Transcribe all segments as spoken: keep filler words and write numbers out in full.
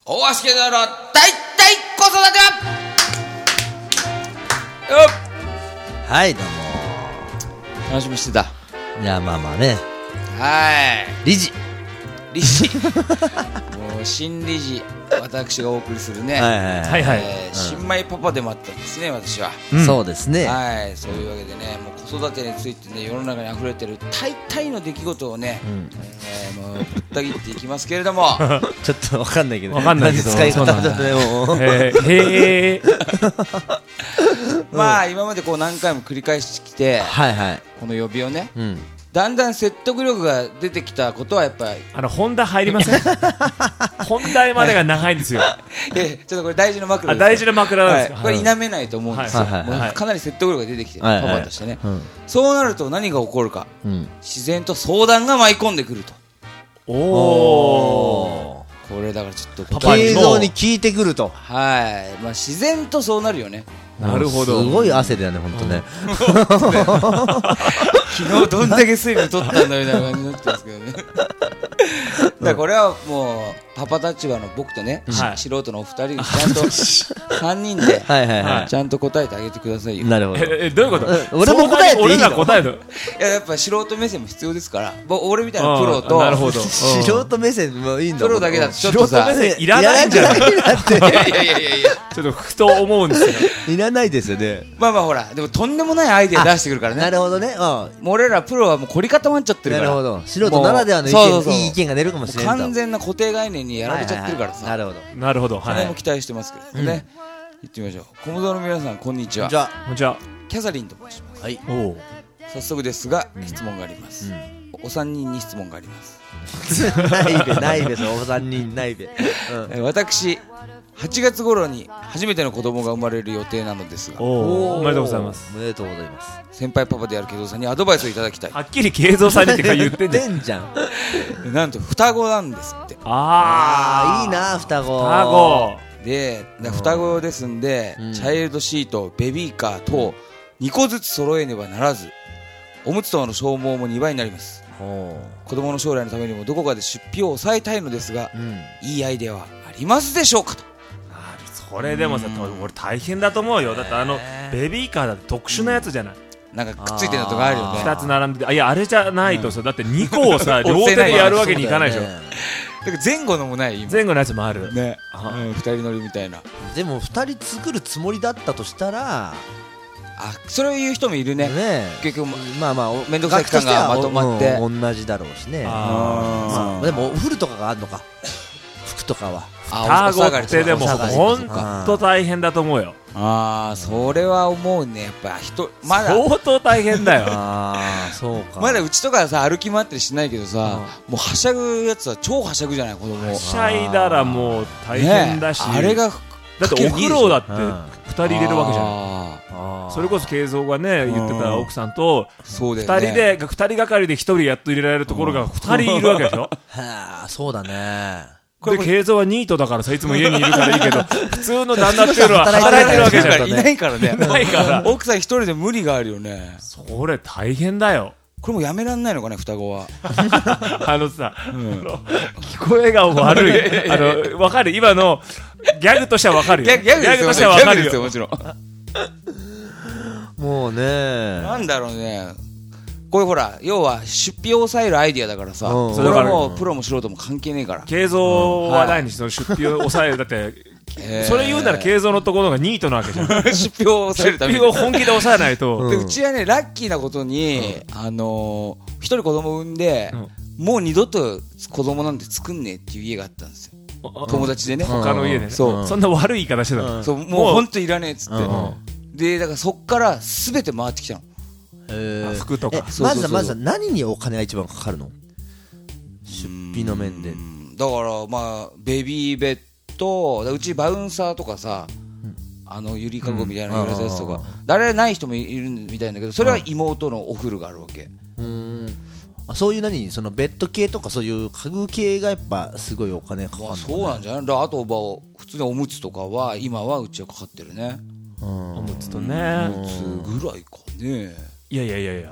大橋家の大体子育てよっ、 はいどうも楽しみにしてた。 いやまあまあね、 はい理事理事もう新理事、私がお送りするね、 はいはいはいはい、 えー、新米パパでもあったんですね、私は、 うん、そうですね。 はい、そういうわけでね、もう子育てについてね、世の中に溢れてる大体の出来事をね、うんえー、もうぶった切っていきますけれどもちょっとわかんないけど、 わかんないけど使い方だとね、もうへーへーまあ今までこう何回も繰り返してきて、 はいはい、 この呼びをね、 うん、 だんだん説得力が出てきたことはやっぱりあの本題入りません本題までが長いんですよえちょっとこれ大事な枕です、 あ大事な枕なんですか、 はい、これ否めないと思うんですよ、 はいはいはい、 もうかなり説得力が出てきて、 はいはい、 パパとしてね、 はいはい、 そうなると何が起こるか、うん、自然と相談が舞い込んでくると。 おおー、これだからちょっとパパ映像に聞いてくると、 はい、まあ、自然とそうなるよね。 なるほど、 すごい汗だよね、本当ね、 うん、昨日どんだけ水分取ったんだみたいな感じになってますけどねだからこれはもうパパ立場の僕とね、はい、素人のお二人がちゃんとさんにんではいはい、はい、ちゃんと答えてあげてくださいよ。 なるほど。 ええどういうこと？ 俺も答えていいの？ 俺が答える。 いや、やっぱ素人目線も必要ですから、俺みたいなプロと、 なるほど、 素人目線もいいんだ。 プロだけだとちょっとさ、 素人目線いらないんじゃない？いやいやいやいやいやちょっとふと思うんですよ。 いらないですよね。 まあまあほら、でもとんでもないアイデア出してくるからね。 なるほどね。うん。 もう俺らプロはもう凝り固まっちゃってるから。 なるほど。素人ならではの意見、そうそうそう、いい意見が出るかもしれない。 完全な固定概念にやられちゃってるからさ。 はいはいはい、なるほど。 なるほど。 それも期待してますけどね。うん、行ってみましょう。コモドの皆さんこんにちは。 じゃあ、 こんにちは。 キャサリンと申します。 はい。 お早速ですが、うん、質問があります。うん、お三人に質問があります。 ないべないべ、お三人ないべ。 うん、私。はちがつ頃に初めての子供が生まれる予定なのですが、 お, おめでとうございます。 おめでとうございます。 先輩パパである慶三さんにアドバイスをいただきたい。 はっきり慶三さんにって言ってんじゃんなんと双子なんですって。 ああーいいな、双子双子で、双子ですんで、うん、チャイルドシート、ベビーカーとにこずつ揃えねばならず、おむつ等の消耗もにばいになります。子供の将来のためにもどこかで出費を抑えたいのですが、うん、いいアイデアはありますでしょうかと。 これでもさ、俺大変だと思うよ。だってあのベビーカーだって特殊なやつじゃない、 うん、なんかくっついてるのとかあるよね。 ふたつ並んでて、いやあれじゃないとさ、うん、だってにこをさ両手でやるわけにいかないでしょ。だから前後のもない今前後のやつもあるね、うん、ふたり乗りみたいな。 でもふたり作るつもりだったとしたら、 あ、それを言う人もいるね。ね、結局まあまあ面倒くさい期間がまとまって、 うん、同じだろうしね。あ、まあ、でもお風呂とかがあるのか、服とかは。 双子ってでも本当大変だと思うよ。 ああ、それは思うね。やっぱ人まだ相当大変だよ。 ああ、そうか。まだうちとかさ歩き回ったりしないけどさ、もうはしゃぐやつは超はしゃぐじゃない、子供。 はしゃいだらもう大変だし、 あれがだってお風呂だってふたり入れるわけじゃん。それこそ慶三がね言ってた奥さんとふたりでふたりがかりでひとりやっと入れられるところがふたりいるわけでしょ。 はあ、そうだね。 で慶三はニートだからさ、いつも家にいるからいいけど、普通の旦那っていうのは働いてるわけじゃん。 いないからね。 ないから奥さん一人で無理があるよね。 それ大変だよ。 これもやめらんないのかね、双子は。 あのさ、うん、聞こえが悪い。あの分かる、今のギャグとしては分かるよ。 ギャグとしては分かるよ、もちろん。 もうね、 なんだろうね。これほら、要は出費を抑えるアイディアだからさ、うん、それはもうプロも素人も関係ねえから。 慶三は何にその出費を抑える、だって、えー、それ言うなら慶三のところがニートなわけじゃん。 出費を抑えるために。 出費を本気で抑えないと。 うん、でうちはね、ラッキーなことに、うん、あのー、一人子供産んで、うん、もう二度と子供なんて作んねえっていう家があったんですよ。友達でね。 他の家でね。 そう。 そんな悪い言い方してたの。 そう、もうほんといらねえっつって。で、だからそっから全て回ってきたの。 えー、 服とか。 まずはまずは何にお金が一番かかるの？出費の面で。 だからまあベビーベッド、うちバウンサーとかさ、うん、あのゆりかごみたいな揺れたやつとか、誰ない人もいるみたいだけど、それは妹のお風呂があるわけ。 うん、あ、そういう何、そのベッド系とかそういう家具系がやっぱすごいお金かかるのかな。 そうなんじゃない。だあと普通におむつとかは今はうちはかかってるね。 おむつとね。 おむつぐらいかね。 いやいやいやいや、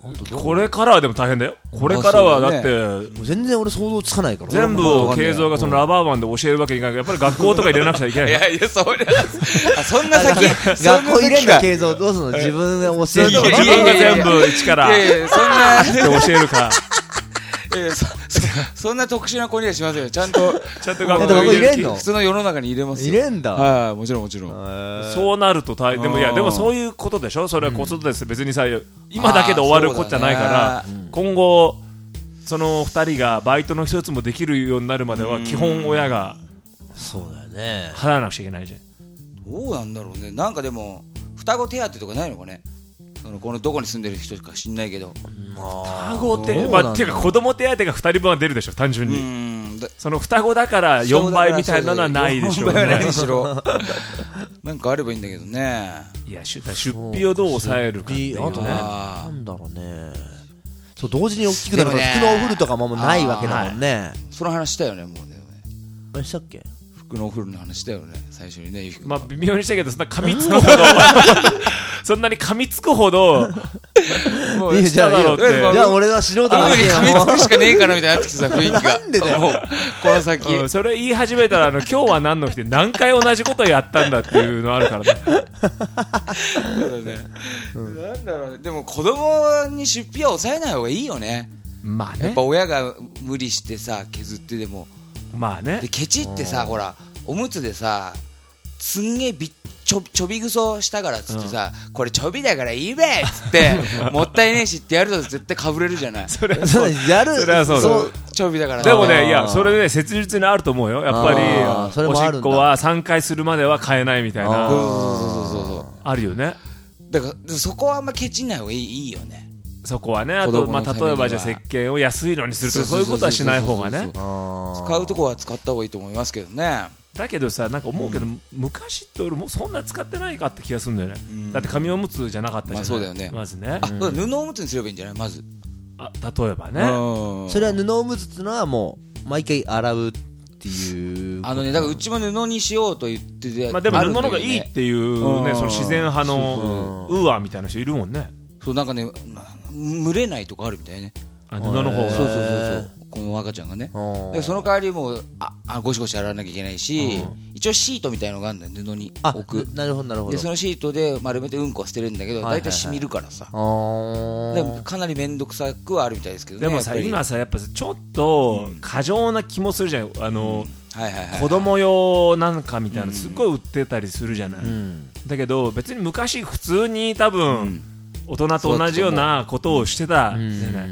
これからはでも大変だよ。これからはだって全然俺想像つかないから全部を慶三がそのラバーマンで教えるわけにいかないから、やっぱり学校とか入れなくちゃいけない。 いやいや、それあそんな先学校入れんだ慶三どうすんの、自分で教えるの自分が全部一からいやいやそんなって教えるか。 いやそ, そ, そんな特殊な子にはしませんよ。ちゃんとちゃんと学校入れんの、 普通の世の中に入れますよ。 入れんだ。 はい、もちろんもちろん。 そうなると大変。でもいやでもそういうことでしょ。それは子育てです。別にさ今だけで終わることじゃないから、今後その二人がバイトの一つもできるようになるまでは基本親がそうだよね、 払わなくちゃいけないじゃん。 どうなんだろうね。なんかでも双子手当とかないのかね。そのこのどこに住んでる人しか知んないけど、 双子手、まあ、ていうか子供手当がふたりぶんは出るでしょ単純に。うんその双子だからよんばいみたいなのはないでしょうね。 よんばいはないでしょなんかあればいいんだけどね。 いや出費をどう抑えるかっていうね。 あとね、なんだろうね、そう同時に大きくなるから服のお風呂とかももうないわけだもんね。 その話したよね。もうね何したっけ。 服のお風呂の話したよね最初にね。 まあ微妙にしたけどそんな噛みつくほどそんなに噛みつくほどもうじゃあだろうって。 じゃあ俺は素人あのに噛みつくしかねえかなみたいになってきてさ雰囲気が。 なんでだよこの先、 うん、それ言い始めたらあの今日は何の日で何回同じことやったんだっていうのあるからね。 そうだね、うん、なんだろうね。でも子供に出費は抑えない方がいいよね。 まあね。 やっぱ親が無理してさ削ってでもまあね。 でケチってさほらおむつでさすんげえびちょちょびぐそしたからっつってさ、うん、これちょびだからいいべっつってもったいねえしってやると絶対かぶれるじゃない。 それはそうやる。 それはそうそうちょびだから。 でもねいやそれね切実にあると思うよ。やっぱりおしっこはさんかいするまでは買えないみたいな。そうそうそうそうあるよね。 だからそこはあんまケチんない方がいい、いいよね。 そこはね。あとまあ例えばじゃあ石鹸を安いのにするとかそういうことはしない方がね。 使うとこは使った方がいいと思いますけどね。 だけどさなんか思うけど、うん、昔って俺もそんな使ってないかって気がするんだよね、うん、だって紙おむつじゃなかったじゃない。 まあそうだよね。 まずね。 あ、うん、布おむつにすればいいんじゃないまず。 あ例えばね。 それは布おむつっていうのはもう毎回洗うっていう。 あのねだからうちも布にしようと言ってて、 まあ、でも布の方がいいっていうねその自然派のウーアーみたいな人いるもんね。 そうなんかね蒸れないとかあるみたいね。 あ布の方が。 そうそうそうそうこの赤ちゃんがね。でその代わりもうああゴシゴシ洗わなきゃいけないし、一応シートみたいのがあるんだよ布に置く。 なるほどなるほど。でそのシートで丸めてうんこは捨てるんだけど大体染みるからさ、でかなり面倒くさくはあるみたいですけどね。 でもさ今さやっぱちょっと過剰な気もするじゃん。あの子供用なんかみたいなすっごい売ってたりするじゃない、うん、だけど別に昔普通に多分、うん、大人と同じようなことをしてたじゃない、うん、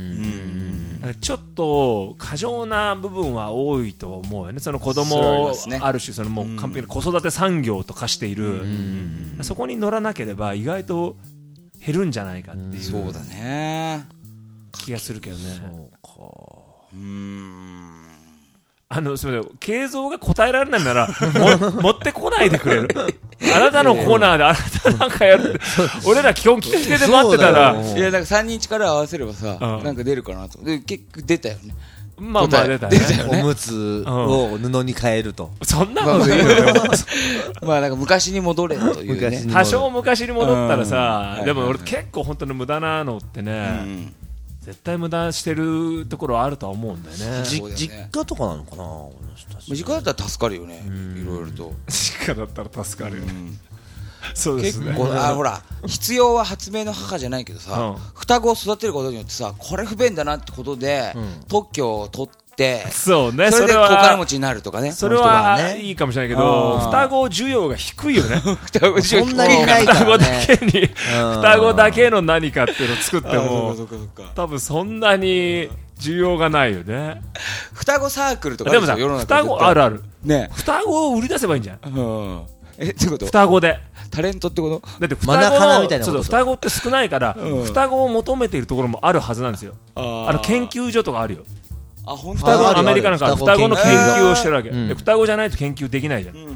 ちょっと過剰な部分は多いと思うよね。その子供をある種そのもう完璧な子育て産業と化している、うん、そこに乗らなければ意外と減るんじゃないかっていう、 そうだね気がするけどね。 そうか。 うーんあのすみません慶三が答えられないならも持ってこないでくれる。あなたのコーナーであなたなんかやる俺ら基本聞き手で待ってたらいやなんかさんにん力合わせればさ、うん、なんか出るかなと。で結局出たよね。 まあまあ出たね。 出たよね。 おむつを布に変えると、 うん、そんなこと言うよまあなんか昔に戻れというね。 多少昔に戻ったらさ、うん、でも俺結構本当に無駄なのってね、うん絶対無駄してるところはあるとは思うんだよね。 じ実家とかなのかな。 実家だったら助かるよね。いろいろと実家だったら助かるよ、うん、そうですね。 結構あほら必要は発明の母じゃないけどさ、うん、双子を育てることによってさこれ不便だなってことで、うん、特許を取ってそうね、 それでお金持ちになるとかね。 それはいいかもしれないけど双子需要が低いよね。 双子需要そんなにないからね。 双子だけに双子だけの何かっていうのを作っても多分そんなに需要がないよね。 双子サークルとかあるでしょ。 でもさ双子あるあるね。 双子を売り出せばいいんじゃん、 うん、えってこと双子でタレントってことだって双子のそう双子って少ないから、うん、双子を求めているところもあるはずなんですよ。あの研究所とかあるよ。あ本当双子アメリカなんか双子の研究をしてるわけ、うん、で双子じゃないと研究できないじゃん、うん、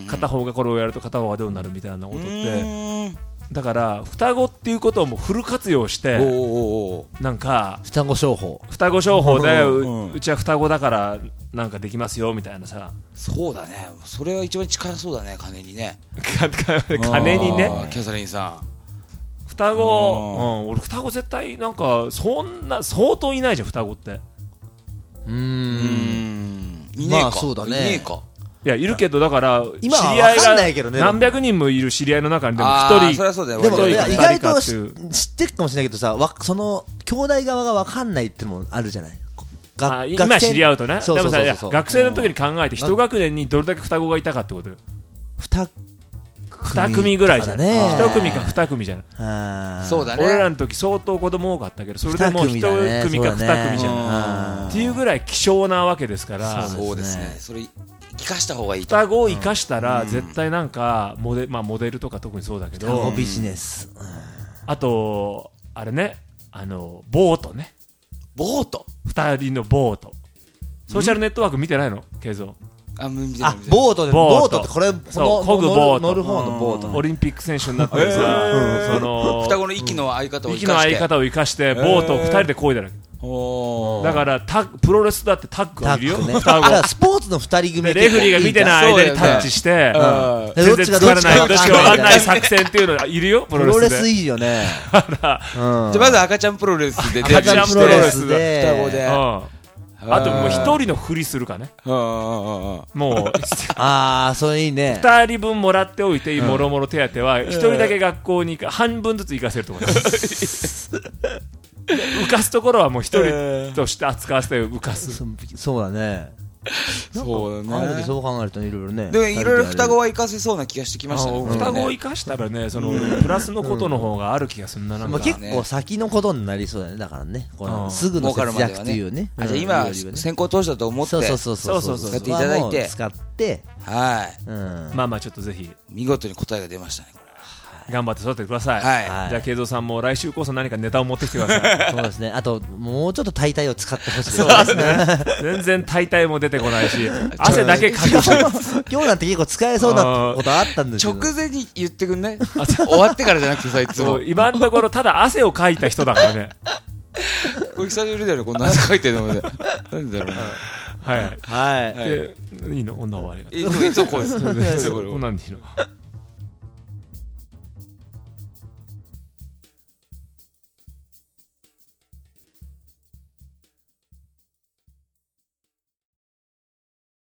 片方がこれをやると片方がどうなるみたいなことってだから双子っていうことをもうフル活用してなんか双子商法双子商法で う,、うん、うちは双子だからなんかできますよみたいなさ。 そうだねそれは一番近そうだね金にね金にねキャサリンさん双子、うん、俺双子絶対なんかそんな相当いないじゃん双子って。 うーんいねえか、 まあそうだね、 いねえか。 いやいるけどだから今は知り合い分かんないけどね、 が何百人もいる知り合いの中にでも一人、 そりゃそうだよ。 でも一人か意外と二人かっていう知ってるかもしれないけどさ、わその兄弟側が分かんないってのもあるじゃない。 あ今知り合うとね。 そうそうそうそう、 でもさ学生の時に考えて一学年にどれだけ双子がいたかってことよ。 二二組ぐらいじゃん、 ね、 一組か二組じゃない。 あそうだね。 俺らの時相当子供多かったけどそれでも一組か二組じゃない、っていうぐらい希少なわけですから。 そうですね。それ生かした方がいい。 双子を生かしたら絶対なんかモデ、まあ、モデルとか特にそうだけど、 双子ビジネス、うん、 あとあれね、あのボートね、 ボート二人のボート、ソーシャルネットワーク見てないのケイゾー。 あ、ボートでボートってこれそう漕ぐボート乗る方のボート、 オリンピック選手になってさ、その双子の息の相方を生かして息の相方を生かしてボートを二人で漕いでる。だからタプロレスだってタッグがいるよ、 ね、双子スポーツの二人組レフェリーが見てない間にタッチして、全然疲れない、どっちか分かんない作戦っていうのがいるよプロレスで。 プロレスいいよね。 じゃあまず赤ちゃんプロレスで赤ちゃんプロレスで双子で、 あともう一人のふりするかね。もうああそれいいね。 二人分もらっておいてもろもろ手当は一人だけ学校に半分ずつ行かせるところ。浮かすところはもう一人として扱わせて浮かす。 そうだね。 そうだね。 そう考えるといろいろね。 でもいろいろ双子は生かせそうな気がしてきましたね。 双子を生かしたらね、そのプラスのことの方がある気がするな。なんか結構先のことになりそうだね。だからね、このすぐの節約っていうね。 あ、じゃあ今先行投資だと思って、 そうそうそうそう使っていただいて、 使って、 はい。 まあまあちょっとぜひ見事に答えが出ましたね。 頑張って育ててください。 はい。 じゃあ慶三さんも来週こそ何かネタを持ってきてください。 そうですね。あともうちょっと体体を使ってほしい。 そうですね。全然体体も出てこないし、汗だけかくし。 今日なんて結構使えそうなことあったんですけど。 直前に言ってくんない？終わってからじゃなくてさ、いつも。 今のところただ汗をかいた人だからね。 これ久しぶりだよね、こんな汗かいてるので。なんだろうな。 はい。 はい。 で、いいの？女はあれ。 いつもこうです。 こんなんでいいの？